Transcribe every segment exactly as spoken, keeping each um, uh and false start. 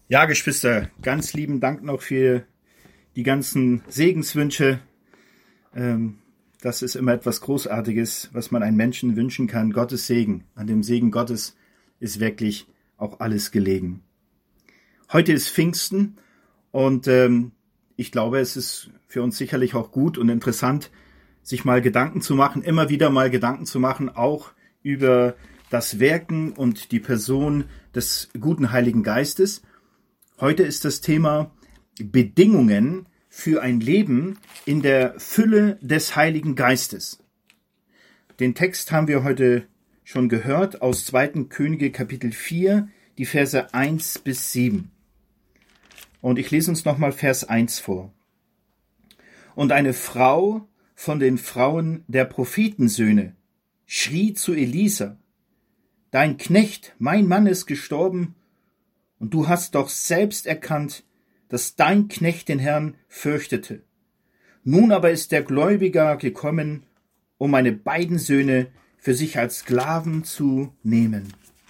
Ja, Geschwister, ganz lieben Dank noch für die ganzen Segenswünsche. Ähm, das ist immer etwas Großartiges, was man einem Menschen wünschen kann. Gottes Segen. An dem Segen Gottes ist wirklich auch alles gelegen. Heute ist Pfingsten und ähm, ich glaube, es ist für uns sicherlich auch gut und interessant, sich mal Gedanken zu machen, immer wieder mal Gedanken zu machen, auch über das Wirken und die Person des guten Heiligen Geistes. Heute ist das Thema Bedingungen für ein Leben in der Fülle des Heiligen Geistes. Den Text haben wir heute schon gehört aus zweiten Könige Kapitel vier, die Verse eins bis sieben. Und ich lese uns nochmal Vers eins vor. Und eine Frau von den Frauen der Prophetensöhne schrie zu Elisa: Dein Knecht, mein Mann, ist gestorben, und du hast doch selbst erkannt, dass dein Knecht den Herrn fürchtete. Nun aber ist der Gläubiger gekommen, um meine beiden Söhne für sich als Sklaven zu nehmen.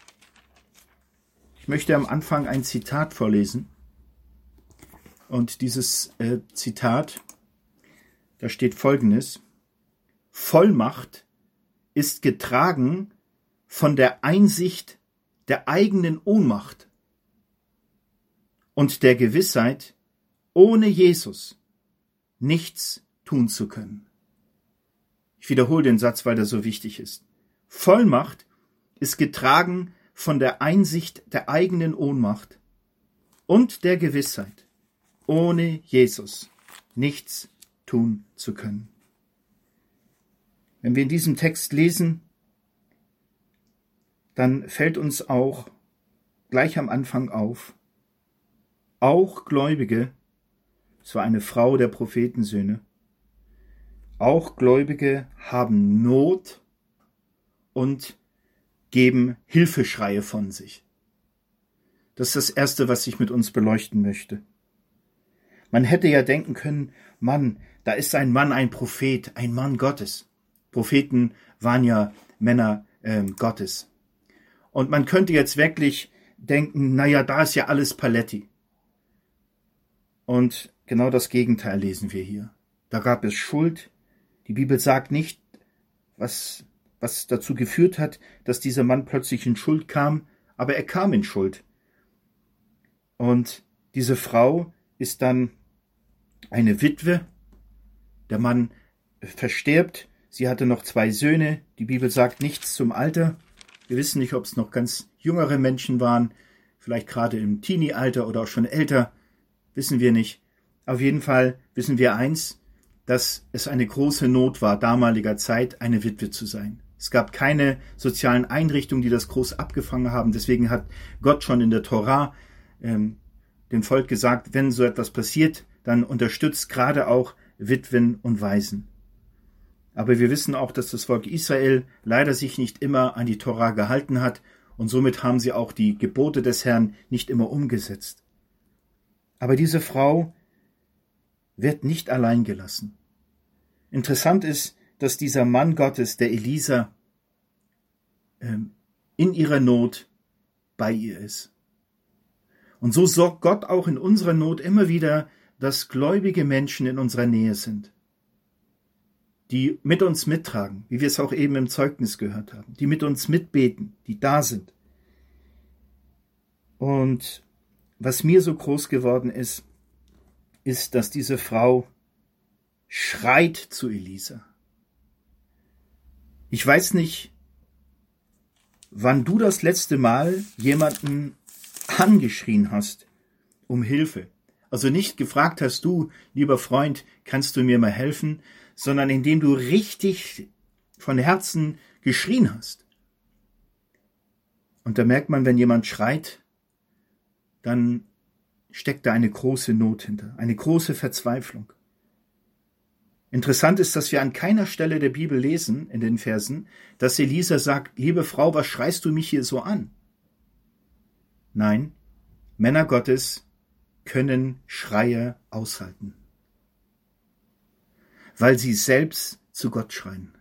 Ich möchte am Anfang ein Zitat vorlesen. Und dieses äh, Zitat, da steht Folgendes: Vollmacht ist getragen von der Einsicht der eigenen Ohnmacht und der Gewissheit, ohne Jesus nichts tun zu können. Ich wiederhole den Satz, weil der so wichtig ist. Vollmacht ist getragen von der Einsicht der eigenen Ohnmacht und der Gewissheit, ohne Jesus nichts tun zu können. Wenn wir in diesem Text lesen, dann fällt uns auch gleich am Anfang auf, auch Gläubige, es war eine Frau der Prophetensöhne, auch Gläubige haben Not und geben Hilfeschreie von sich. Das ist das Erste, was ich mit uns beleuchten möchte. Man hätte ja denken können, Mann, da ist ein Mann, ein Prophet, ein Mann Gottes. Propheten waren ja Männer äh, Gottes. Und man könnte jetzt wirklich denken, naja, da ist ja alles Paletti. Und genau das Gegenteil lesen wir hier. Da gab es Schuld. Die Bibel sagt nicht, was, was dazu geführt hat, dass dieser Mann plötzlich in Schuld kam, aber er kam in Schuld. Und diese Frau ist dann eine Witwe. Der Mann verstirbt. Sie hatte noch zwei Söhne. Die Bibel sagt nichts zum Alter. Wir wissen nicht, ob es noch ganz jüngere Menschen waren, vielleicht gerade im Teenie-Alter oder auch schon älter. Wissen wir nicht. Auf jeden Fall wissen wir eins, dass es eine große Not war, damaliger Zeit eine Witwe zu sein. Es gab keine sozialen Einrichtungen, die das groß abgefangen haben. Deswegen hat Gott schon in der Tora ähm, dem Volk gesagt, wenn so etwas passiert, dann unterstützt gerade auch Witwen und Waisen. Aber wir wissen auch, dass das Volk Israel leider sich nicht immer an die Tora gehalten hat und somit haben sie auch die Gebote des Herrn nicht immer umgesetzt. Aber diese Frau wird nicht allein gelassen. Interessant ist, dass dieser Mann Gottes, der Elisa, in ihrer Not bei ihr ist. Und so sorgt Gott auch in unserer Not immer wieder, dass gläubige Menschen in unserer Nähe sind, die mit uns mittragen, wie wir es auch eben im Zeugnis gehört haben, die mit uns mitbeten, die da sind. Und was mir so groß geworden ist, ist, dass diese Frau schreit zu Elisa. Ich weiß nicht, wann du das letzte Mal jemanden angeschrien hast um Hilfe. Also nicht gefragt hast, du, lieber Freund, kannst du mir mal helfen, sondern indem du richtig von Herzen geschrien hast. Und da merkt man, wenn jemand schreit, dann steckt da eine große Not hinter, eine große Verzweiflung. Interessant ist, dass wir an keiner Stelle der Bibel lesen, in den Versen, dass Elisa sagt, liebe Frau, was schreist du mich hier so an? Nein, Männer Gottes können Schreie aushalten, weil sie selbst zu Gott schreien.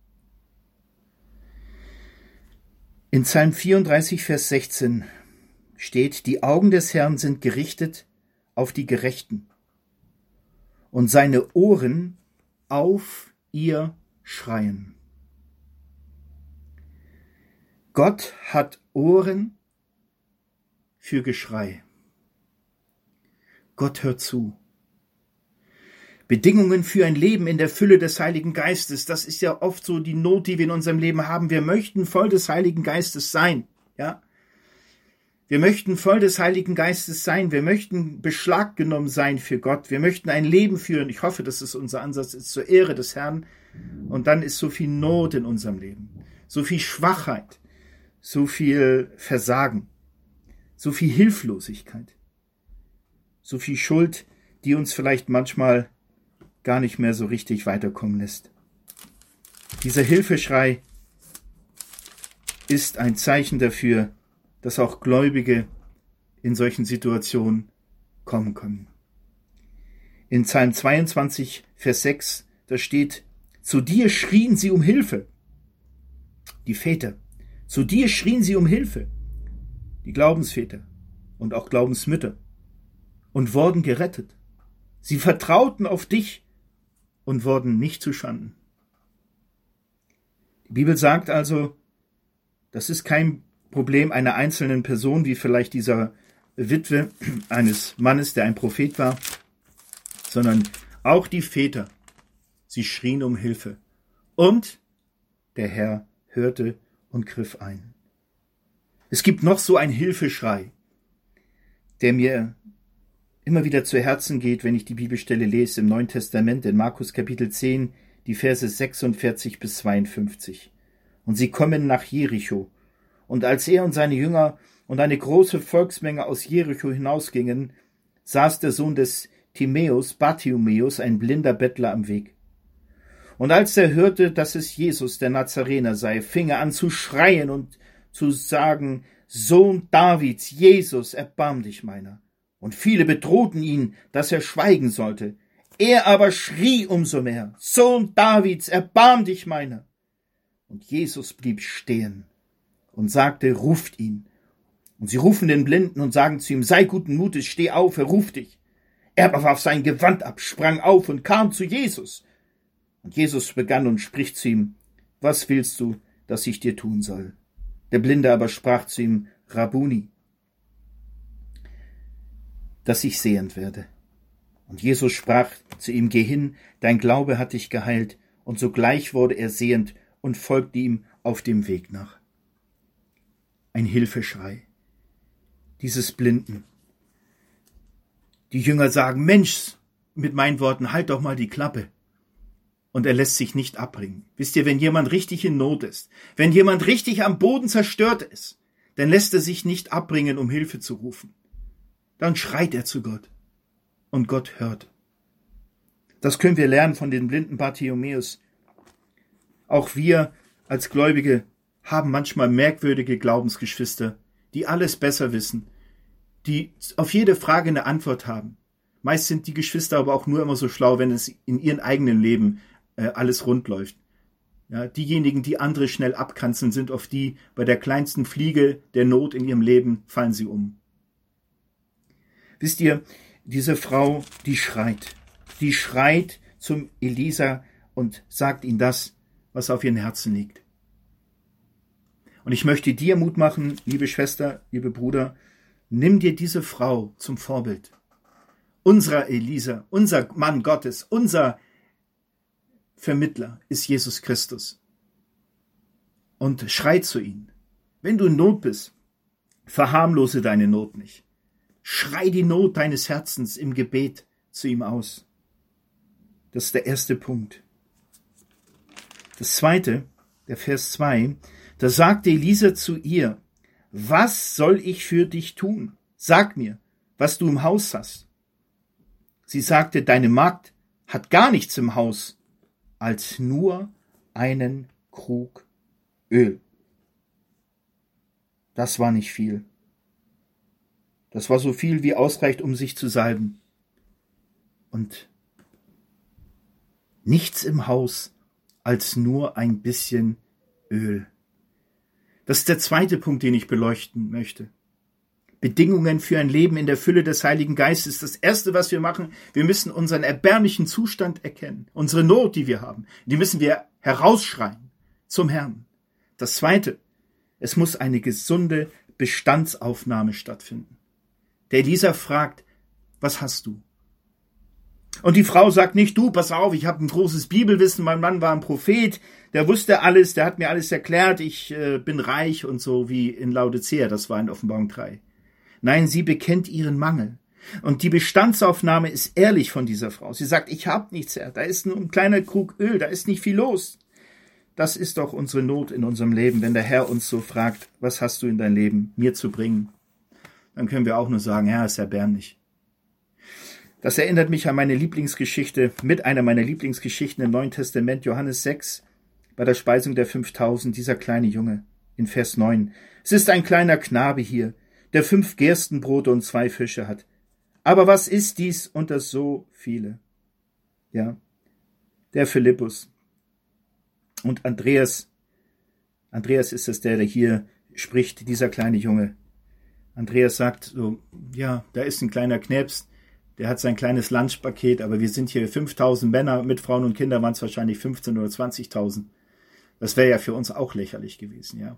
In Psalm vierunddreißig, Vers sechzehn steht, die Augen des Herrn sind gerichtet auf die Gerechten und seine Ohren auf ihr Schreien. Gott hat Ohren für Geschrei. Gott hört zu. Bedingungen für ein Leben in der Fülle des Heiligen Geistes, das ist ja oft so die Not, die wir in unserem Leben haben. Wir möchten voll des Heiligen Geistes sein, ja. Wir möchten voll des Heiligen Geistes sein. Wir möchten Beschlag genommen sein für Gott. Wir möchten ein Leben führen. Ich hoffe, dass es unser Ansatz ist, zur Ehre des Herrn. Und dann ist so viel Not in unserem Leben, so viel Schwachheit, so viel Versagen, so viel Hilflosigkeit, so viel Schuld, die uns vielleicht manchmal gar nicht mehr so richtig weiterkommen lässt. Dieser Hilfeschrei ist ein Zeichen dafür, dass auch Gläubige in solchen Situationen kommen können. In Psalm zweiundzwanzig, Vers sechs, da steht, zu dir schrien sie um Hilfe. Die Väter, zu dir schrien sie um Hilfe. Die Glaubensväter und auch Glaubensmütter und wurden gerettet. Sie vertrauten auf dich und wurden nicht zu Schanden. Die Bibel sagt also, das ist kein Problem einer einzelnen Person, wie vielleicht dieser Witwe eines Mannes, der ein Prophet war, sondern auch die Väter, sie schrien um Hilfe. Und der Herr hörte und griff ein. Es gibt noch so einen Hilfeschrei, der mir immer wieder zu Herzen geht, wenn ich die Bibelstelle lese im Neuen Testament, in Markus Kapitel zehn, die Verse sechsundvierzig bis zweiundfünfzig. Und sie kommen nach Jericho. Und als er und seine Jünger und eine große Volksmenge aus Jericho hinausgingen, saß der Sohn des Timäus, Bartimäus, ein blinder Bettler am Weg. Und als er hörte, dass es Jesus, der Nazarener sei, fing er an zu schreien und zu sagen, Sohn Davids, Jesus, erbarm dich meiner. Und viele bedrohten ihn, dass er schweigen sollte. Er aber schrie umso mehr, Sohn Davids, erbarm dich meiner. Und Jesus blieb stehen und sagte, ruft ihn. Und sie rufen den Blinden und sagen zu ihm, sei guten Mutes, steh auf, er ruft dich. Er aber warf sein Gewand ab, sprang auf und kam zu Jesus. Und Jesus begann und spricht zu ihm, was willst du, dass ich dir tun soll? Der Blinde aber sprach zu ihm, Rabbuni, dass ich sehend werde. Und Jesus sprach zu ihm, geh hin, dein Glaube hat dich geheilt. Und sogleich wurde er sehend und folgte ihm auf dem Weg nach. Ein Hilfeschrei dieses Blinden. Die Jünger sagen, Mensch, mit meinen Worten, halt doch mal die Klappe. Und er lässt sich nicht abbringen. Wisst ihr, wenn jemand richtig in Not ist, wenn jemand richtig am Boden zerstört ist, dann lässt er sich nicht abbringen, um Hilfe zu rufen. Dann schreit er zu Gott. Und Gott hört. Das können wir lernen von den blinden Bartimäus. Auch wir als Gläubige haben manchmal merkwürdige Glaubensgeschwister, die alles besser wissen, die auf jede Frage eine Antwort haben. Meist sind die Geschwister aber auch nur immer so schlau, wenn es in ihrem eigenen Leben äh, alles rund läuft. Ja, diejenigen, die andere schnell abkanzeln, sind oft die, bei der kleinsten Fliege der Not in ihrem Leben fallen sie um. Wisst ihr, diese Frau, die schreit, die schreit zum Elisa und sagt ihm das, was auf ihrem Herzen liegt. Und ich möchte dir Mut machen, liebe Schwester, liebe Bruder, nimm dir diese Frau zum Vorbild. Unser Elisa, unser Mann Gottes, unser Vermittler ist Jesus Christus. Und schrei zu ihm. Wenn du in Not bist, verharmlose deine Not nicht. Schrei die Not deines Herzens im Gebet zu ihm aus. Das ist der erste Punkt. Das zweite, der Vers zwei, da sagte Elisa zu ihr, was soll ich für dich tun? Sag mir, was du im Haus hast. Sie sagte, deine Magd hat gar nichts im Haus, als nur einen Krug Öl. Das war nicht viel. Das war so viel, wie ausreicht, um sich zu salben. Und nichts im Haus, als nur ein bisschen Öl. Das ist der zweite Punkt, den ich beleuchten möchte. Bedingungen für ein Leben in der Fülle des Heiligen Geistes. Das Erste, was wir machen, wir müssen unseren erbärmlichen Zustand erkennen. Unsere Not, die wir haben, die müssen wir herausschreien zum Herrn. Das Zweite, es muss eine gesunde Bestandsaufnahme stattfinden. Der Elisa fragt, was hast du? Und die Frau sagt nicht, du, pass auf, ich habe ein großes Bibelwissen, mein Mann war ein Prophet, der wusste alles, der hat mir alles erklärt, ich äh, bin reich und so wie in Laodicea, das war in Offenbarung drei. Nein, sie bekennt ihren Mangel. Und die Bestandsaufnahme ist ehrlich von dieser Frau. Sie sagt, ich habe nichts, Herr, da ist nur ein kleiner Krug Öl, da ist nicht viel los. Das ist doch unsere Not in unserem Leben, wenn der Herr uns so fragt, was hast du in dein Leben mir zu bringen? Dann können wir auch nur sagen, Herr, ist erbärmlich. Das erinnert mich an meine Lieblingsgeschichte, mit einer meiner Lieblingsgeschichten im Neuen Testament, Johannes sechs, bei der Speisung der fünftausend, dieser kleine Junge, in Vers neun. Es ist ein kleiner Knabe hier, der fünf Gerstenbrote und zwei Fische hat. Aber was ist dies unter so viele? Ja, der Philippus und Andreas. Andreas ist es, der, der hier spricht, dieser kleine Junge. Andreas sagt so, ja, da ist ein kleiner Knirps, der hat sein kleines Lunchpaket, aber wir sind hier fünftausend Männer, mit Frauen und Kindern waren es wahrscheinlich fünfzehntausend oder zwanzigtausend. Das wäre ja für uns auch lächerlich gewesen, ja.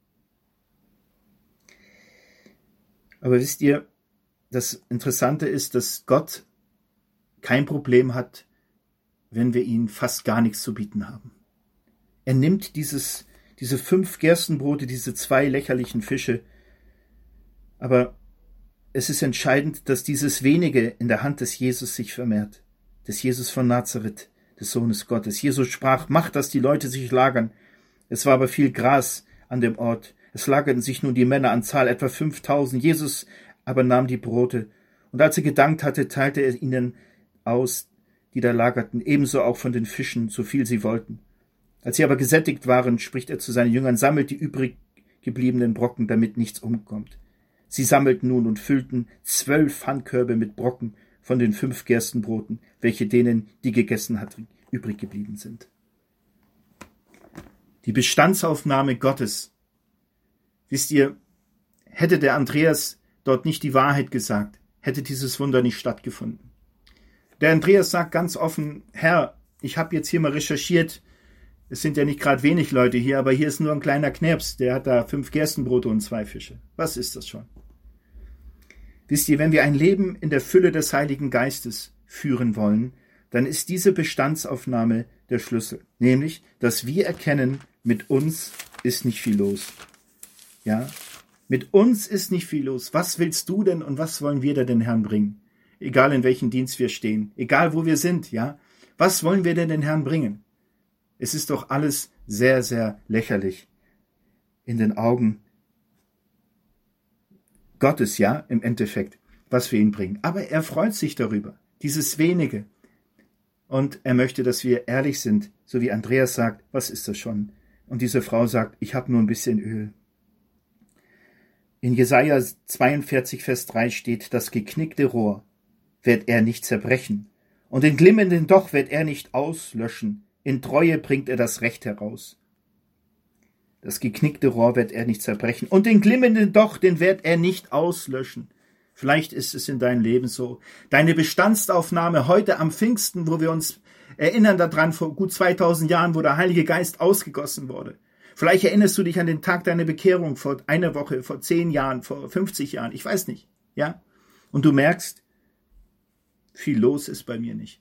Aber wisst ihr, das Interessante ist, dass Gott kein Problem hat, wenn wir ihm fast gar nichts zu bieten haben. Er nimmt dieses, diese fünf Gerstenbrote, diese zwei lächerlichen Fische, aber es ist entscheidend, dass dieses Wenige in der Hand des Jesus sich vermehrt, des Jesus von Nazareth, des Sohnes Gottes. Jesus sprach, macht, dass die Leute sich lagern. Es war aber viel Gras an dem Ort. Es lagerten sich nun die Männer an Zahl, etwa fünftausend. Jesus aber nahm die Brote, und als er gedankt hatte, teilte er ihnen aus, die da lagerten, ebenso auch von den Fischen, so viel sie wollten. Als sie aber gesättigt waren, spricht er zu seinen Jüngern, sammelt die übrig gebliebenen Brocken, damit nichts umkommt. Sie sammelten nun und füllten zwölf Handkörbe mit Brocken von den fünf Gerstenbroten, welche denen, die gegessen hatten, übrig geblieben sind. Die Bestandsaufnahme Gottes. Wisst ihr, hätte der Andreas dort nicht die Wahrheit gesagt, hätte dieses Wunder nicht stattgefunden. Der Andreas sagt ganz offen, Herr, ich habe jetzt hier mal recherchiert, es sind ja nicht gerade wenig Leute hier, aber hier ist nur ein kleiner Knirps, der hat da fünf Gerstenbrote und zwei Fische. Was ist das schon? Wisst ihr, wenn wir ein Leben in der Fülle des Heiligen Geistes führen wollen, dann ist diese Bestandsaufnahme der Schlüssel. Nämlich, dass wir erkennen, mit uns ist nicht viel los. Ja, mit uns ist nicht viel los. Was willst du denn und was wollen wir da den Herrn bringen? Egal in welchem Dienst wir stehen, egal wo wir sind, ja. Was wollen wir denn den Herrn bringen? Es ist doch alles sehr, sehr lächerlich in den Augen Gottes, ja, im Endeffekt, was wir ihn bringen. Aber er freut sich darüber, dieses Wenige. Und er möchte, dass wir ehrlich sind, so wie Andreas sagt, was ist das schon? Und diese Frau sagt, ich habe nur ein bisschen Öl. In Jesaja zweiundvierzig, Vers drei steht, das geknickte Rohr wird er nicht zerbrechen, und den glimmenden Docht wird er nicht auslöschen. In Treue bringt er das Recht heraus. Das geknickte Rohr wird er nicht zerbrechen. Und den glimmenden Docht, den wird er nicht auslöschen. Vielleicht ist es in deinem Leben so. Deine Bestandsaufnahme heute am Pfingsten, wo wir uns erinnern daran, vor gut zweitausend Jahren, wo der Heilige Geist ausgegossen wurde. Vielleicht erinnerst du dich an den Tag deiner Bekehrung vor einer Woche, vor zehn Jahren, vor fünfzig Jahren. Ich weiß nicht. Ja? Und du merkst, viel los ist bei mir nicht.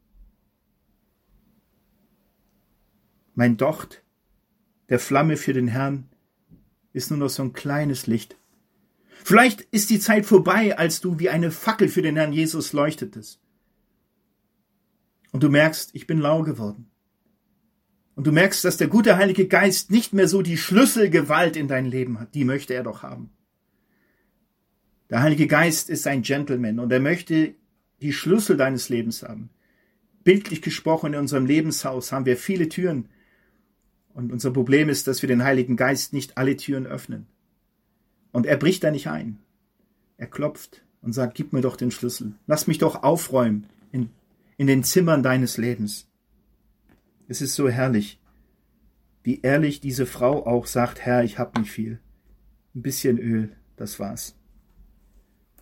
Mein Docht der Flamme für den Herrn ist nur noch so ein kleines Licht. Vielleicht ist die Zeit vorbei, als du wie eine Fackel für den Herrn Jesus leuchtetest. Und du merkst, ich bin lau geworden. Und du merkst, dass der gute Heilige Geist nicht mehr so die Schlüsselgewalt in dein Leben hat. Die möchte er doch haben. Der Heilige Geist ist ein Gentleman und er möchte die Schlüssel deines Lebens haben. Bildlich gesprochen, in unserem Lebenshaus haben wir viele Türen. Und unser Problem ist, dass wir den Heiligen Geist nicht alle Türen öffnen. Und er bricht da nicht ein. Er klopft und sagt, gib mir doch den Schlüssel. Lass mich doch aufräumen in, in den Zimmern deines Lebens. Es ist so herrlich, wie ehrlich diese Frau auch sagt, Herr, ich hab nicht viel. Ein bisschen Öl, das war's.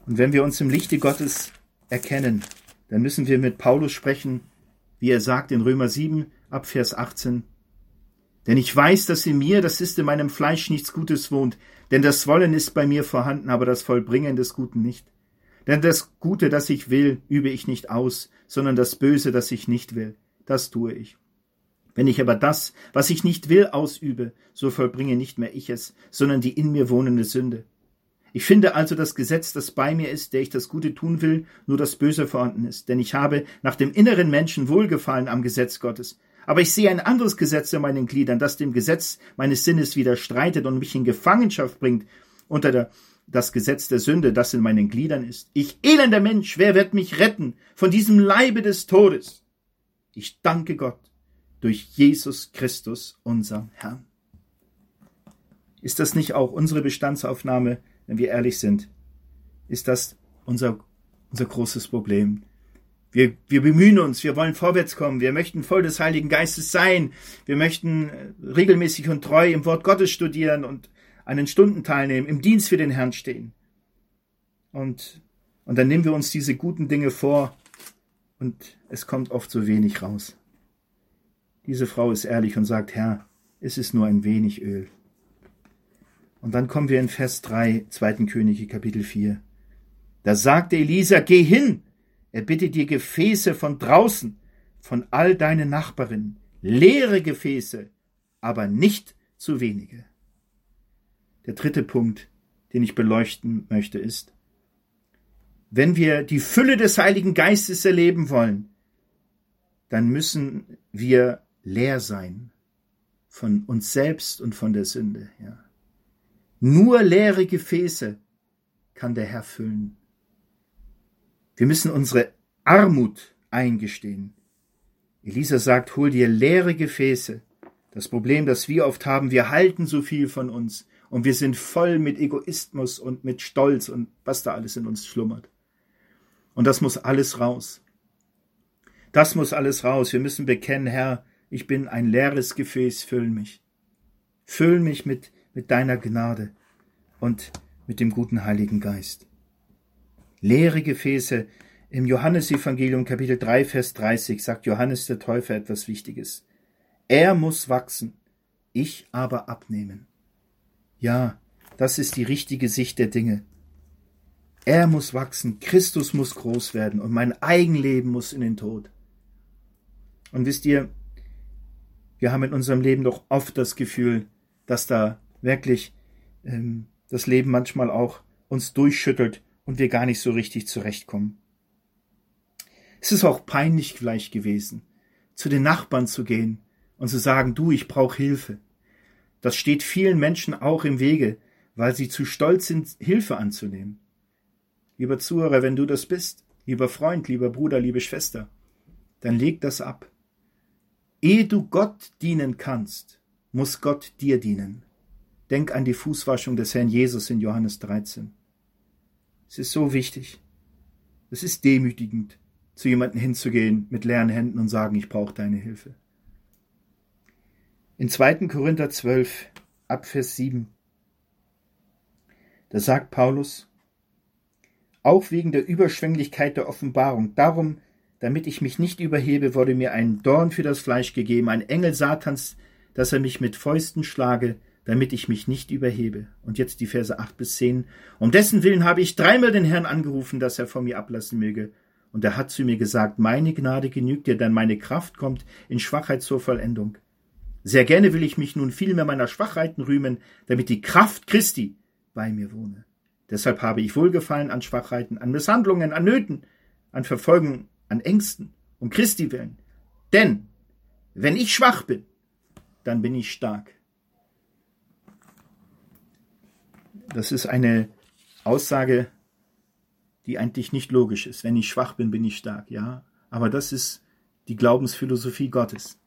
Und wenn wir uns im Lichte Gottes erkennen, dann müssen wir mit Paulus sprechen, wie er sagt in Römer sieben, ab Vers achtzehn. Denn ich weiß, dass in mir, das ist in meinem Fleisch, nichts Gutes wohnt. Denn das Wollen ist bei mir vorhanden, aber das Vollbringen des Guten nicht. Denn das Gute, das ich will, übe ich nicht aus, sondern das Böse, das ich nicht will, das tue ich. Wenn ich aber das, was ich nicht will, ausübe, so vollbringe nicht mehr ich es, sondern die in mir wohnende Sünde. Ich finde also das Gesetz, das bei mir ist, der ich das Gute tun will, nur das Böse vorhanden ist. Denn ich habe nach dem inneren Menschen Wohlgefallen am Gesetz Gottes. Aber ich sehe ein anderes Gesetz in meinen Gliedern, das dem Gesetz meines Sinnes widerstreitet und mich in Gefangenschaft bringt unter der, das Gesetz der Sünde, das in meinen Gliedern ist. Ich elender Mensch, wer wird mich retten von diesem Leibe des Todes? Ich danke Gott durch Jesus Christus, unserem Herrn. Ist das nicht auch unsere Bestandsaufnahme, wenn wir ehrlich sind? Ist das unser, unser großes Problem? Wir, wir bemühen uns, wir wollen vorwärts kommen, wir möchten voll des Heiligen Geistes sein, wir möchten regelmäßig und treu im Wort Gottes studieren und an den Stunden teilnehmen, im Dienst für den Herrn stehen. Und, und dann nehmen wir uns diese guten Dinge vor und es kommt oft so wenig raus. Diese Frau ist ehrlich und sagt, Herr, es ist nur ein wenig Öl. Und dann kommen wir in Vers drei, zweiten Könige, Kapitel vier. Da sagte Elisa, geh hin, er bittet dir Gefäße von draußen, von all deinen Nachbarinnen, leere Gefäße, aber nicht zu wenige. Der dritte Punkt, den ich beleuchten möchte, ist, wenn wir die Fülle des Heiligen Geistes erleben wollen, dann müssen wir leer sein von uns selbst und von der Sünde. Ja. Nur leere Gefäße kann der Herr füllen. Wir müssen unsere Armut eingestehen. Elisa sagt, hol dir leere Gefäße. Das Problem, das wir oft haben, wir halten so viel von uns und wir sind voll mit Egoismus und mit Stolz und was da alles in uns schlummert. Und das muss alles raus. Das muss alles raus. Wir müssen bekennen, Herr, ich bin ein leeres Gefäß, füll mich. Füll mich mit, mit deiner Gnade und mit dem guten Heiligen Geist. Leere Gefäße. Im Johannesevangelium Kapitel drei, Vers dreißig sagt Johannes der Täufer etwas Wichtiges. Er muss wachsen, ich aber abnehmen. Ja, das ist die richtige Sicht der Dinge. Er muss wachsen, Christus muss groß werden und mein Eigenleben muss in den Tod. Und wisst ihr, wir haben in unserem Leben doch oft das Gefühl, dass da wirklich ähm, das Leben manchmal auch uns durchschüttelt und wir gar nicht so richtig zurechtkommen. Es ist auch peinlich vielleicht gewesen, zu den Nachbarn zu gehen und zu sagen, du, ich brauche Hilfe. Das steht vielen Menschen auch im Wege, weil sie zu stolz sind, Hilfe anzunehmen. Lieber Zuhörer, wenn du das bist, lieber Freund, lieber Bruder, liebe Schwester, dann leg das ab. Ehe du Gott dienen kannst, muss Gott dir dienen. Denk an die Fußwaschung des Herrn Jesus in Johannes dreizehn. Es ist so wichtig. Es ist demütigend, zu jemandem hinzugehen mit leeren Händen und sagen, ich brauche deine Hilfe. In zweiten Korinther zwölf, ab Vers sieben, da sagt Paulus, auch wegen der Überschwänglichkeit der Offenbarung, darum, damit ich mich nicht überhebe, wurde mir ein Dorn für das Fleisch gegeben, ein Engel Satans, dass er mich mit Fäusten schlage, damit ich mich nicht überhebe. Und jetzt die Verse acht bis zehn. Um dessen Willen habe ich dreimal den Herrn angerufen, dass er von mir ablassen möge. Und er hat zu mir gesagt, meine Gnade genügt dir, denn meine Kraft kommt in Schwachheit zur Vollendung. Sehr gerne will ich mich nun vielmehr meiner Schwachheiten rühmen, damit die Kraft Christi bei mir wohne. Deshalb habe ich Wohlgefallen an Schwachheiten, an Misshandlungen, an Nöten, an Verfolgung, an Ängsten, um Christi willen. Denn, wenn ich schwach bin, dann bin ich stark. Das ist eine Aussage, die eigentlich nicht logisch ist. Wenn ich schwach bin, bin ich stark, ja. Aber das ist die Glaubensphilosophie Gottes.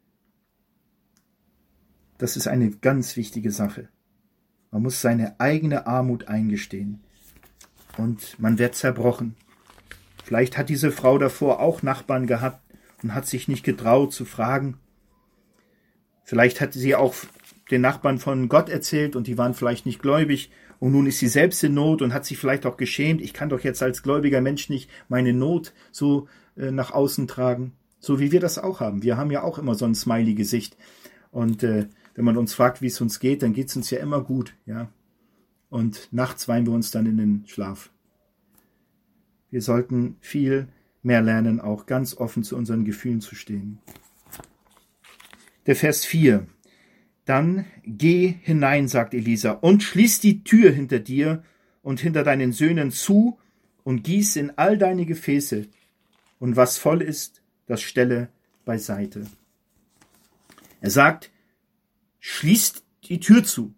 Das ist eine ganz wichtige Sache. Man muss seine eigene Armut eingestehen. Und man wird zerbrochen. Vielleicht hat diese Frau davor auch Nachbarn gehabt und hat sich nicht getraut zu fragen. Vielleicht hat sie auch den Nachbarn von Gott erzählt und die waren vielleicht nicht gläubig und nun ist sie selbst in Not und hat sich vielleicht auch geschämt. Ich kann doch jetzt als gläubiger Mensch nicht meine Not so äh, nach außen tragen, so wie wir das auch haben. Wir haben ja auch immer so ein Smiley-Gesicht und äh, wenn man uns fragt, wie es uns geht, dann geht es uns ja immer gut, ja. Und nachts weinen wir uns dann in den Schlaf. Wir sollten viel mehr lernen, auch ganz offen zu unseren Gefühlen zu stehen. Der Vers vier. Dann geh hinein, sagt Elisa, und schließ die Tür hinter dir und hinter deinen Söhnen zu und gieß in all deine Gefäße. Und was voll ist, das stelle beiseite. Er sagt, schließt die Tür zu.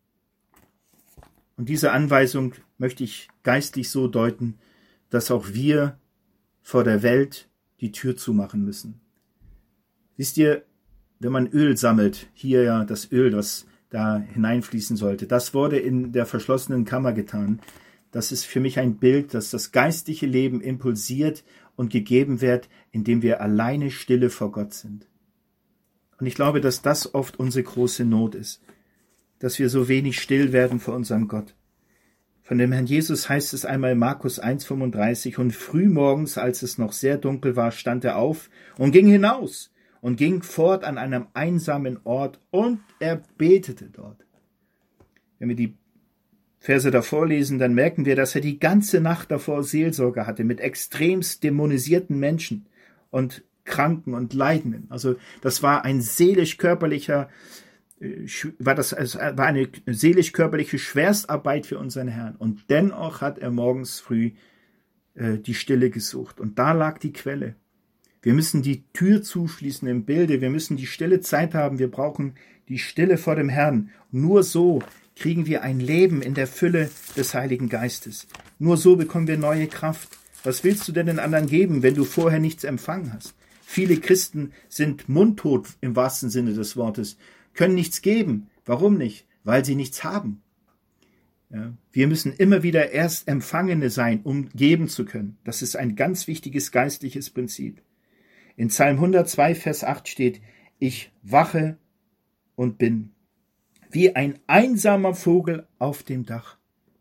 Und diese Anweisung möchte ich geistlich so deuten, dass auch wir vor der Welt die Tür zumachen müssen. Wisst ihr, wenn man Öl sammelt, hier ja das Öl, das da hineinfließen sollte, das wurde in der verschlossenen Kammer getan. Das ist für mich ein Bild, dass das geistliche Leben impulsiert und gegeben wird, indem wir alleine stille vor Gott sind. Und ich glaube, dass das oft unsere große Not ist, dass wir so wenig still werden vor unserem Gott. Von dem Herrn Jesus heißt es einmal in Markus eins fünfunddreißig, und frühmorgens, als es noch sehr dunkel war, stand er auf und ging hinaus und ging fort an einem einsamen Ort und er betete dort. Wenn wir die Verse davor lesen, dann merken wir, dass er die ganze Nacht davor Seelsorge hatte mit extremst dämonisierten Menschen und Kranken und Leidenden. Also das war ein seelisch-körperlicher war das war eine seelisch-körperliche Schwerstarbeit für unseren Herrn. Und dennoch hat er morgens früh äh, die Stille gesucht. Und da lag die Quelle. Wir müssen die Tür zuschließen im Bilde. Wir müssen die stille Zeit haben. Wir brauchen die Stille vor dem Herrn. Nur so kriegen wir ein Leben in der Fülle des Heiligen Geistes. Nur so bekommen wir neue Kraft. Was willst du denn den anderen geben, wenn du vorher nichts empfangen hast? Viele Christen sind mundtot im wahrsten Sinne des Wortes, können nichts geben. Warum nicht? Weil sie nichts haben. Ja, wir müssen immer wieder erst Empfangene sein, um geben zu können. Das ist ein ganz wichtiges geistliches Prinzip. In Psalm hundertzwei, Vers acht steht, ich wache und bin wie ein einsamer Vogel auf dem Dach.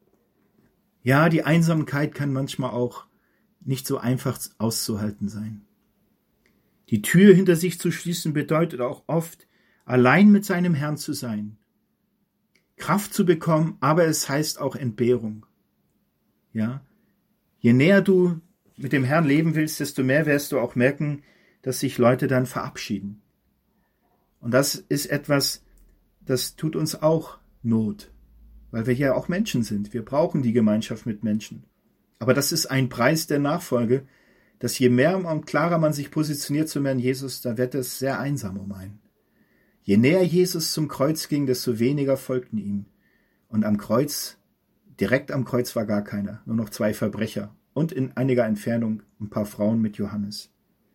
Ja, die Einsamkeit kann manchmal auch nicht so einfach auszuhalten sein. Die Tür hinter sich zu schließen bedeutet auch oft, allein mit seinem Herrn zu sein, Kraft zu bekommen, aber es heißt auch Entbehrung. Ja, je näher du mit dem Herrn leben willst, desto mehr wirst du auch merken, dass sich Leute dann verabschieden. Und das ist etwas, das tut uns auch Not, weil wir ja auch Menschen sind. Wir brauchen die Gemeinschaft mit Menschen. Aber das ist ein Preis der Nachfolge, dass je mehr und klarer man sich positioniert zum Herrn Jesus, da wird es sehr einsam um einen. Je näher Jesus zum Kreuz ging, desto weniger folgten ihm. Und am Kreuz, direkt am Kreuz war gar keiner, nur noch zwei Verbrecher und in einiger Entfernung ein paar Frauen mit Johannes.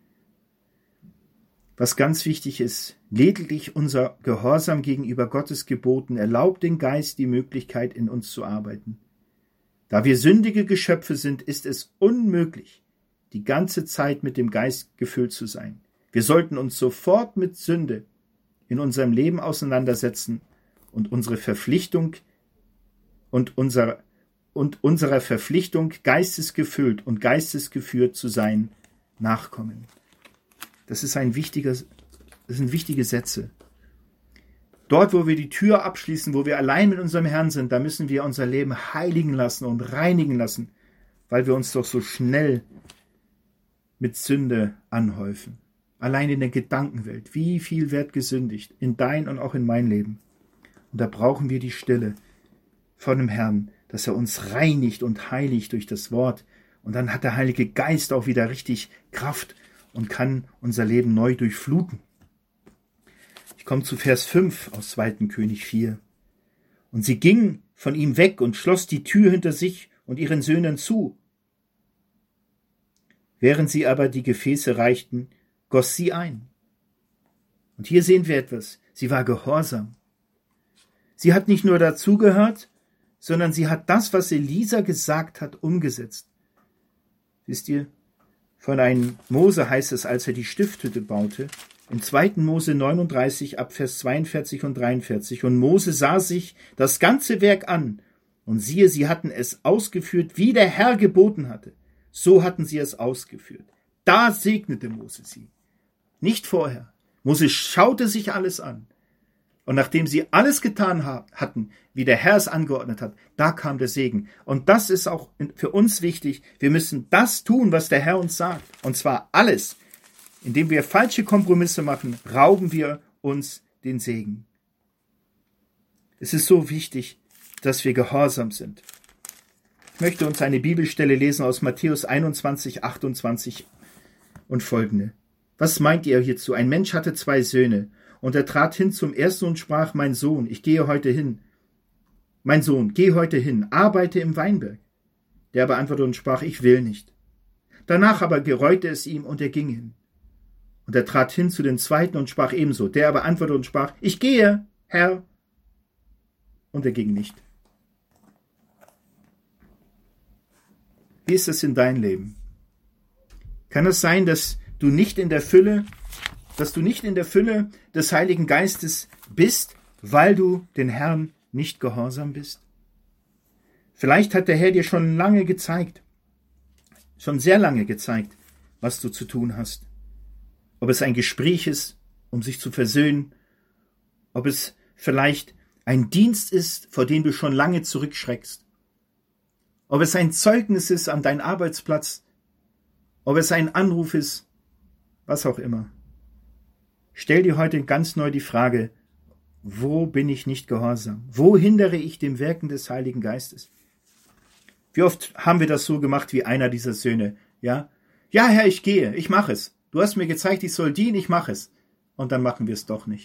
Was ganz wichtig ist, lediglich unser Gehorsam gegenüber Gottes Geboten erlaubt den Geist die Möglichkeit, in uns zu arbeiten. Da wir sündige Geschöpfe sind, ist es unmöglich, die ganze Zeit mit dem Geist gefüllt zu sein. Wir sollten uns sofort mit Sünde in unserem Leben auseinandersetzen und unsere Verpflichtung und unser, und unserer Verpflichtung, geistesgefüllt und geistesgeführt zu sein, nachkommen. Das ist ein wichtiger, das sind wichtige Sätze. Dort, wo wir die Tür abschließen, wo wir allein mit unserem Herrn sind, da müssen wir unser Leben heiligen lassen und reinigen lassen, weil wir uns doch so schnell mit Sünde anhäufen. Allein in der Gedankenwelt. Wie viel wird gesündigt? In dein und auch in mein Leben. Und da brauchen wir die Stille von dem Herrn, dass er uns reinigt und heiligt durch das Wort. Und dann hat der Heilige Geist auch wieder richtig Kraft und kann unser Leben neu durchfluten. Ich komme zu Vers fünf aus zweiten König vier. Und sie ging von ihm weg und schloss die Tür hinter sich und ihren Söhnen zu. Während sie aber die Gefäße reichten, goss sie ein. Und hier sehen wir etwas. Sie war gehorsam. Sie hat nicht nur dazugehört, sondern sie hat das, was Elisa gesagt hat, umgesetzt. Wisst ihr, von einem Mose heißt es, als er die Stifthütte baute, in zweiten Mose neununddreißig, ab Vers zweiundvierzig und dreiundvierzig, und Mose sah sich das ganze Werk an Und siehe, sie hatten es ausgeführt, wie der Herr geboten hatte. So hatten sie es ausgeführt. Da segnete Mose sie. Nicht vorher. Mose schaute sich alles an. Und nachdem sie alles getan hatten, wie der Herr es angeordnet hat, da kam der Segen. Und das ist auch für uns wichtig. Wir müssen das tun, was der Herr uns sagt. Und zwar alles. Indem wir falsche Kompromisse machen, rauben wir uns den Segen. Es ist so wichtig, dass wir gehorsam sind. Ich möchte uns eine Bibelstelle lesen aus Matthäus einundzwanzig, achtundzwanzig und folgende. Was meint ihr hierzu? Ein Mensch hatte zwei Söhne, und er trat hin zum ersten und sprach, mein Sohn, ich gehe heute hin. Mein Sohn, geh heute hin, arbeite im Weinberg. Der aber antwortete und sprach, ich will nicht. Danach aber gereute es ihm, und er ging hin. Und er trat hin zu dem zweiten und sprach ebenso. Der aber antwortete und sprach, ich gehe, Herr. Und er ging nicht. Wie ist es in deinem Leben? Kann es sein, dass du nicht in der Fülle, dass du nicht in der Fülle des Heiligen Geistes bist, weil du den Herrn nicht gehorsam bist? Vielleicht hat der Herr dir schon lange gezeigt, schon sehr lange gezeigt, was du zu tun hast. Ob es ein Gespräch ist, um sich zu versöhnen, ob es vielleicht ein Dienst ist, vor dem du schon lange zurückschreckst, ob es ein Zeugnis ist an deinem Arbeitsplatz, ob es ein Anruf ist, was auch immer. Stell dir heute ganz neu die Frage, wo bin ich nicht gehorsam? Wo hindere ich dem Wirken des Heiligen Geistes? Wie oft haben wir das so gemacht wie einer dieser Söhne? Ja, ja, Herr, ich gehe, ich mache es. Du hast mir gezeigt, ich soll dienen, ich mache es. Und dann machen wir es doch nicht.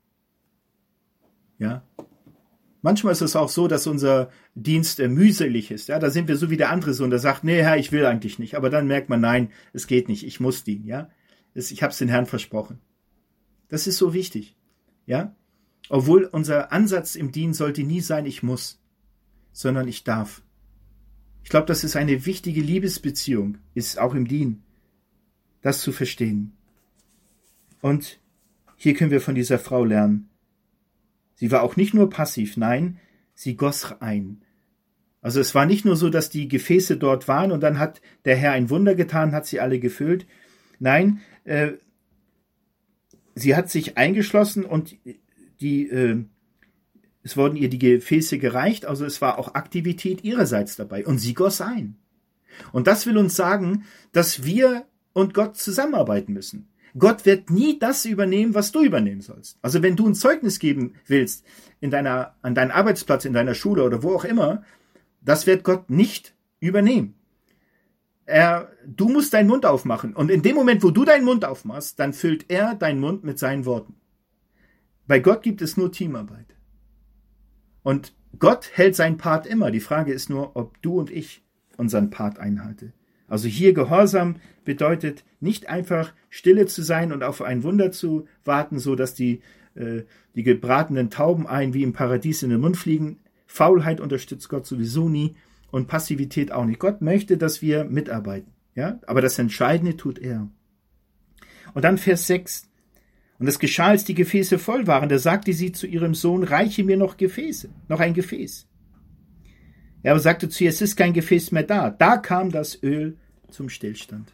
Ja. Manchmal ist es auch so, dass unser Dienst äh, mühselig ist. Ja, da sind wir so wie der andere Sohn, der sagt, nee, Herr, ich will eigentlich nicht. Aber dann merkt man, nein, es geht nicht, ich muss dienen. Ja, es, ich habe es den Herrn versprochen. Das ist so wichtig. Ja, obwohl unser Ansatz im Dienen sollte nie sein, ich muss, sondern ich darf. Ich glaube, das ist eine wichtige Liebesbeziehung, ist auch im Dienen, das zu verstehen. Und hier können wir von dieser Frau lernen. Sie war auch nicht nur passiv, nein, sie goss ein. Also es war nicht nur so, dass die Gefäße dort waren und dann hat der Herr ein Wunder getan, hat sie alle gefüllt. Nein, äh, sie hat sich eingeschlossen und die, äh, es wurden ihr die Gefäße gereicht, also es war auch Aktivität ihrerseits dabei und sie goss ein. Und das will uns sagen, dass wir und Gott zusammenarbeiten müssen. Gott wird nie das übernehmen, was du übernehmen sollst. Also wenn du ein Zeugnis geben willst in deiner, an deinem Arbeitsplatz, in deiner Schule oder wo auch immer, das wird Gott nicht übernehmen. Er, du musst deinen Mund aufmachen. Und in dem Moment, wo du deinen Mund aufmachst, dann füllt er deinen Mund mit seinen Worten. Bei Gott gibt es nur Teamarbeit. Und Gott hält seinen Part immer. Die Frage ist nur, ob du und ich unseren Part einhalten. Also hier Gehorsam bedeutet nicht einfach stille zu sein und auf ein Wunder zu warten, so dass die, äh, die gebratenen Tauben ein wie im Paradies in den Mund fliegen. Faulheit unterstützt Gott sowieso nie und Passivität auch nicht. Gott möchte, dass wir mitarbeiten, ja, aber das Entscheidende tut er. Und dann Vers sechs. Und es geschah, als die Gefäße voll waren, da sagte sie zu ihrem Sohn, reiche mir noch Gefäße, noch ein Gefäß. Er aber sagte zu ihr, es ist kein Gefäß mehr da. Da kam das Öl zum Stillstand.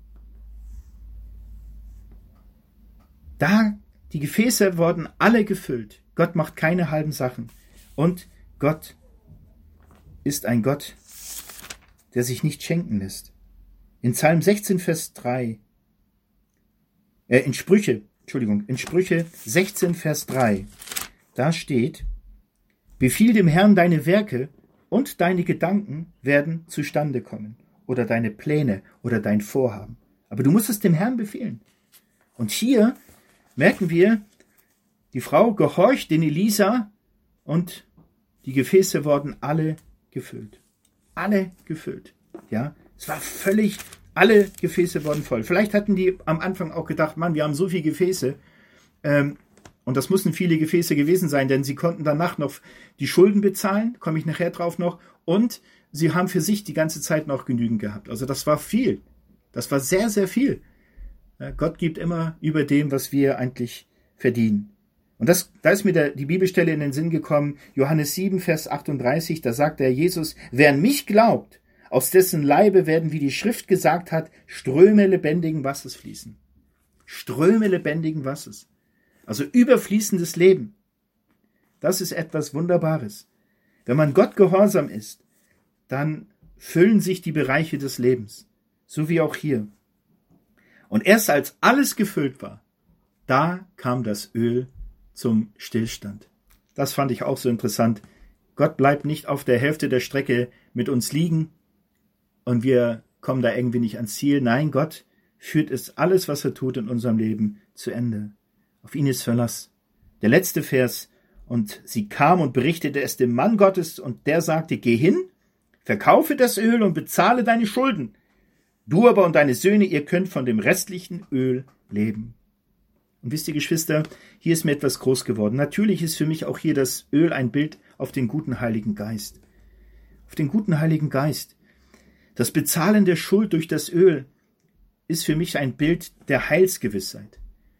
Da, die Gefäße wurden alle gefüllt. Gott macht keine halben Sachen. Und Gott ist ein Gott, der sich nicht schenken lässt. In Psalm sechzehn, Vers drei, äh, in Sprüche, Entschuldigung, in Sprüche sechzehn, Vers drei, da steht, befiehl dem Herrn deine Werke, und deine Gedanken werden zustande kommen. Oder deine Pläne oder dein Vorhaben. Aber du musst es dem Herrn befehlen. Und hier merken wir, die Frau gehorcht den Elisa und die Gefäße wurden alle gefüllt. Alle gefüllt. Ja, es war völlig, alle Gefäße wurden voll. Vielleicht hatten die am Anfang auch gedacht, Mann, wir haben so viele Gefäße. Ähm, Und das mussten viele Gefäße gewesen sein, denn sie konnten danach noch die Schulden bezahlen, komme ich nachher drauf noch, und sie haben für sich die ganze Zeit noch genügend gehabt. Also das war viel. Das war sehr, sehr viel. Gott gibt immer über dem, was wir eigentlich verdienen. Und das, da ist mir der, die Bibelstelle in den Sinn gekommen, Johannes sieben, Vers achtunddreißig, da sagt der Jesus, wer an mich glaubt, aus dessen Leibe werden, wie die Schrift gesagt hat, Ströme lebendigen Wassers fließen. Ströme lebendigen Wassers. Also überfließendes Leben. Das ist etwas Wunderbares. Wenn man Gott gehorsam ist, dann füllen sich die Bereiche des Lebens. So wie auch hier. Und erst als alles gefüllt war, da kam das Öl zum Stillstand. Das fand ich auch so interessant. Gott bleibt nicht auf der Hälfte der Strecke mit uns liegen und wir kommen da irgendwie nicht ans Ziel. Nein, Gott führt es alles, was er tut in unserem Leben, zu Ende. Auf ihn ist Verlass. Der letzte Vers. Und sie kam und berichtete es dem Mann Gottes und der sagte, geh hin, verkaufe das Öl und bezahle deine Schulden. Du aber und deine Söhne, ihr könnt von dem restlichen Öl leben. Und wisst ihr, Geschwister, hier ist mir etwas groß geworden. Natürlich ist für mich auch hier das Öl ein Bild auf den guten Heiligen Geist. Auf den guten Heiligen Geist. Das Bezahlen der Schuld durch das Öl ist für mich ein Bild der Heilsgewissheit.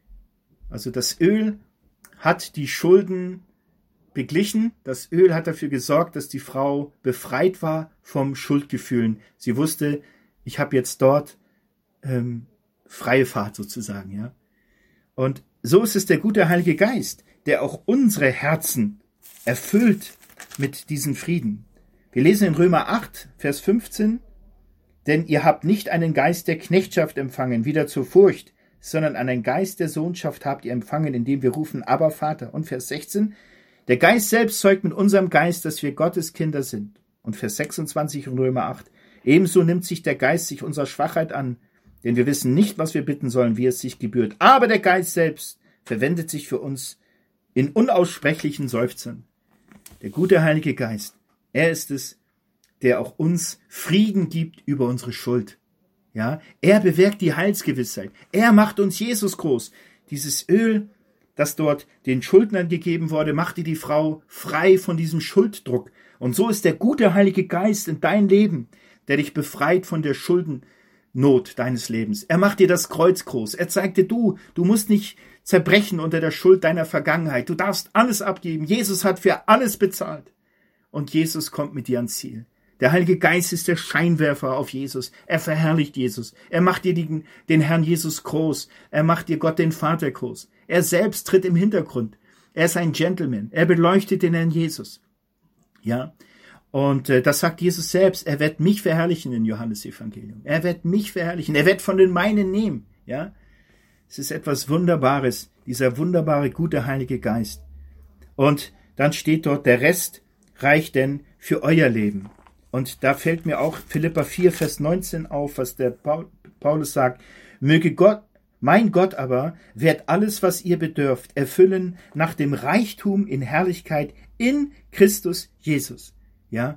Also das Öl hat die Schulden beglichen. Das Öl hat dafür gesorgt, dass die Frau befreit war vom Schuldgefühlen. Sie wusste, ich habe jetzt dort ähm, freie Fahrt sozusagen, ja. Und so ist es der gute Heilige Geist, der auch unsere Herzen erfüllt mit diesem Frieden. Wir lesen in Römer acht, Vers fünfzehn, denn ihr habt nicht einen Geist der Knechtschaft empfangen, wieder zur Furcht, sondern einen Geist der Sohnschaft habt ihr empfangen, indem wir rufen, Abba, Vater. Und Vers sechzehn, der Geist selbst zeugt mit unserem Geist, dass wir Gottes Kinder sind. Und Vers sechsundzwanzig in Römer acht, ebenso nimmt sich der Geist sich unserer Schwachheit an, denn wir wissen nicht, was wir bitten sollen, wie es sich gebührt. Aber der Geist selbst verwendet sich für uns in unaussprechlichen Seufzern. Der gute Heilige Geist, er ist es, der auch uns Frieden gibt über unsere Schuld. Ja, er bewirkt die Heilsgewissheit. Er macht uns Jesus groß. Dieses Öl, das dort den Schuldnern gegeben wurde, machte die Frau frei von diesem Schulddruck. Und so ist der gute Heilige Geist in dein Leben, der dich befreit von der Schuldennot deines Lebens. Er macht dir das Kreuz groß. Er zeigt dir, du, du musst nicht zerbrechen unter der Schuld deiner Vergangenheit. Du darfst alles abgeben. Jesus hat für alles bezahlt. Und Jesus kommt mit dir ans Ziel. Der Heilige Geist ist der Scheinwerfer auf Jesus. Er verherrlicht Jesus. Er macht dir den, den Herrn Jesus groß. Er macht dir Gott den Vater groß. Er selbst tritt im Hintergrund. Er ist ein Gentleman. Er beleuchtet den Herrn Jesus. Ja, und äh, das sagt Jesus selbst. Er wird mich verherrlichen im Johannesevangelium. Er wird mich verherrlichen. Er wird von den meinen nehmen. Ja, es ist etwas Wunderbares. Dieser wunderbare, gute Heilige Geist. Und dann steht dort, der Rest reicht denn für euer Leben. Und da fällt mir auch Philipper vier, Vers neunzehn auf, was der Paulus sagt. Möge Gott, mein Gott aber, wird alles, was ihr bedürft, erfüllen nach dem Reichtum in Herrlichkeit in Christus Jesus. Ja,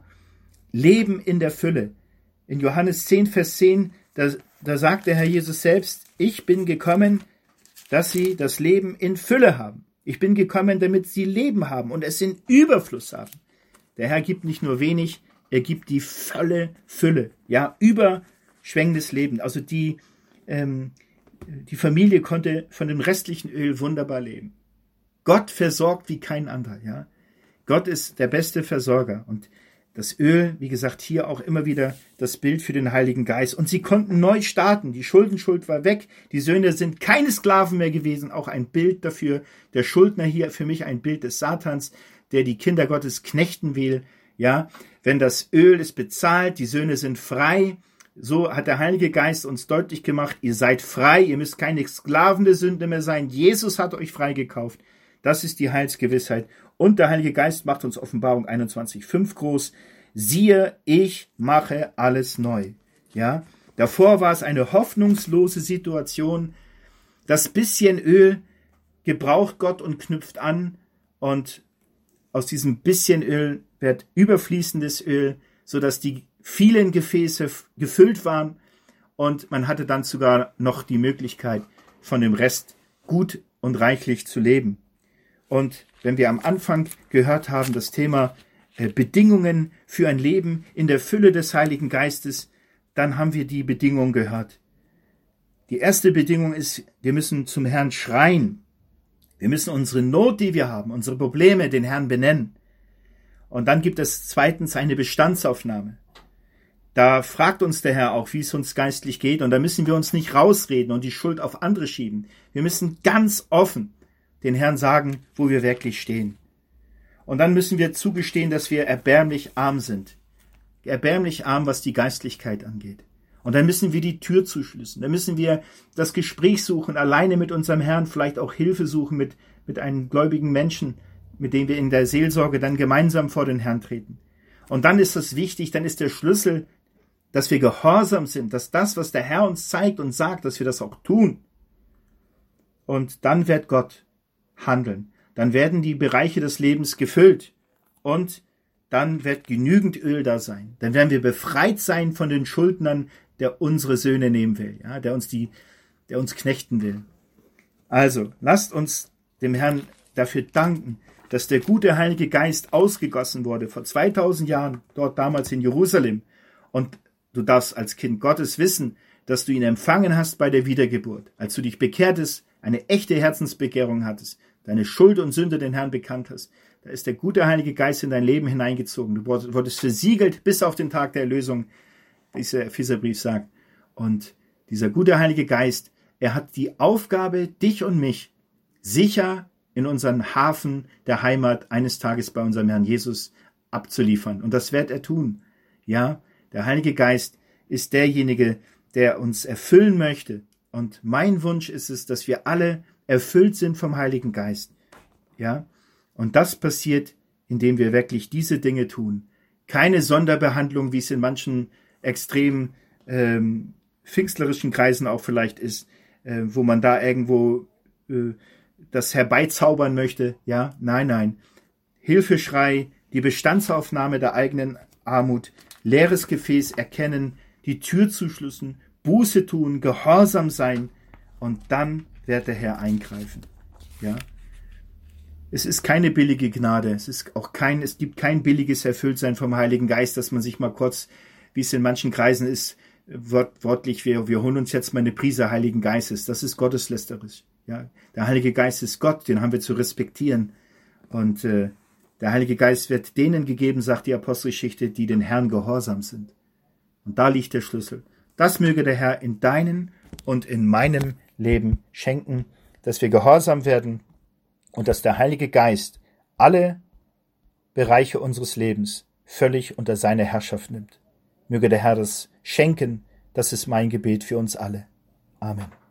Leben in der Fülle. In Johannes zehn, Vers zehn, da, da sagt der Herr Jesus selbst, ich bin gekommen, dass sie das Leben in Fülle haben. Ich bin gekommen, damit sie Leben haben und es in Überfluss haben. Der Herr gibt nicht nur wenig, er gibt die volle Fülle, ja, überschwängendes Leben. Also die, ähm, die Familie konnte von dem restlichen Öl wunderbar leben. Gott versorgt wie kein anderer, ja. Gott ist der beste Versorger und das Öl, wie gesagt, hier auch immer wieder das Bild für den Heiligen Geist. Und sie konnten neu starten. Die Schuldenschuld war weg. Die Söhne sind keine Sklaven mehr gewesen. Auch ein Bild dafür. Der Schuldner hier für mich ein Bild des Satans, der die Kinder Gottes knechten will. Ja, wenn das Öl ist bezahlt, die Söhne sind frei. So hat der Heilige Geist uns deutlich gemacht, ihr seid frei, ihr müsst keine Sklaven der Sünde mehr sein. Jesus hat euch freigekauft. Das ist die Heilsgewissheit. Und der Heilige Geist macht uns Offenbarung einundzwanzig, fünf groß. Siehe, ich mache alles neu. Ja, davor war es eine hoffnungslose Situation. Das bisschen Öl gebraucht Gott und knüpft an. Und aus diesem bisschen Öl wird überfließendes Öl, sodass die vielen Gefäße gefüllt waren. Und man hatte dann sogar noch die Möglichkeit, von dem Rest gut und reichlich zu leben. Und wenn wir am Anfang gehört haben, das Thema äh, Bedingungen für ein Leben in der Fülle des Heiligen Geistes, dann haben wir die Bedingung gehört. Die erste Bedingung ist, wir müssen zum Herrn schreien. Wir müssen unsere Not, die wir haben, unsere Probleme den Herrn benennen. Und dann gibt es zweitens eine Bestandsaufnahme. Da fragt uns der Herr auch, wie es uns geistlich geht. Und da müssen wir uns nicht rausreden und die Schuld auf andere schieben. Wir müssen ganz offen den Herrn sagen, wo wir wirklich stehen. Und dann müssen wir zugestehen, dass wir erbärmlich arm sind. Erbärmlich arm, was die Geistlichkeit angeht. Und dann müssen wir die Tür zuschließen. Dann müssen wir das Gespräch suchen, alleine mit unserem Herrn, vielleicht auch Hilfe suchen mit, mit einem gläubigen Menschen, mit dem wir in der Seelsorge dann gemeinsam vor den Herrn treten. Und dann ist es wichtig, dann ist der Schlüssel, dass wir gehorsam sind, dass das, was der Herr uns zeigt und sagt, dass wir das auch tun. Und dann wird Gott handeln. Dann werden die Bereiche des Lebens gefüllt und dann wird genügend Öl da sein. Dann werden wir befreit sein von den Schuldnern, der unsere Söhne nehmen will, ja, der uns die, der uns knechten will. Also, lasst uns dem Herrn dafür danken, dass der gute Heilige Geist ausgegossen wurde vor zweitausend Jahren, dort damals in Jerusalem. Und du darfst als Kind Gottes wissen, dass du ihn empfangen hast bei der Wiedergeburt, als du dich bekehrtest, eine echte Herzensbekehrung hattest, deine Schuld und Sünde den Herrn bekannt hast. Da ist der gute Heilige Geist in dein Leben hineingezogen. Du wurdest versiegelt bis auf den Tag der Erlösung, wie es der Epheserbrief sagt. Und dieser gute Heilige Geist, er hat die Aufgabe, dich und mich sicher in unseren Hafen der Heimat eines Tages bei unserem Herrn Jesus abzuliefern. Und das wird er tun. Ja, der Heilige Geist ist derjenige, der uns erfüllen möchte. Und mein Wunsch ist es, dass wir alle erfüllt sind vom Heiligen Geist. Ja, und das passiert, indem wir wirklich diese Dinge tun. Keine Sonderbehandlung, wie es in manchen extrem ähm, pfingstlerischen Kreisen auch vielleicht ist, äh, wo man da irgendwo äh, das herbeizaubern möchte. Ja, nein, nein. Hilfeschrei, die Bestandsaufnahme der eigenen Armut, leeres Gefäß erkennen, die Tür zuschließen, Buße tun, gehorsam sein und dann wird der Herr eingreifen. Ja. Es ist keine billige Gnade. Es ist auch kein, es gibt kein billiges Erfülltsein vom Heiligen Geist, dass man sich mal kurz, wie es in manchen Kreisen ist, wort, wortlich, wir, wir holen uns jetzt mal eine Prise Heiligen Geistes. Das ist gotteslästerisch. Ja. Der Heilige Geist ist Gott, den haben wir zu respektieren. Und äh, der Heilige Geist wird denen gegeben, sagt die Apostelgeschichte, die den Herrn gehorsam sind. Und da liegt der Schlüssel. Das möge der Herr in deinem und in meinem Leben schenken, dass wir gehorsam werden und dass der Heilige Geist alle Bereiche unseres Lebens völlig unter seine Herrschaft nimmt. Möge der Herr das schenken, das ist mein Gebet für uns alle. Amen.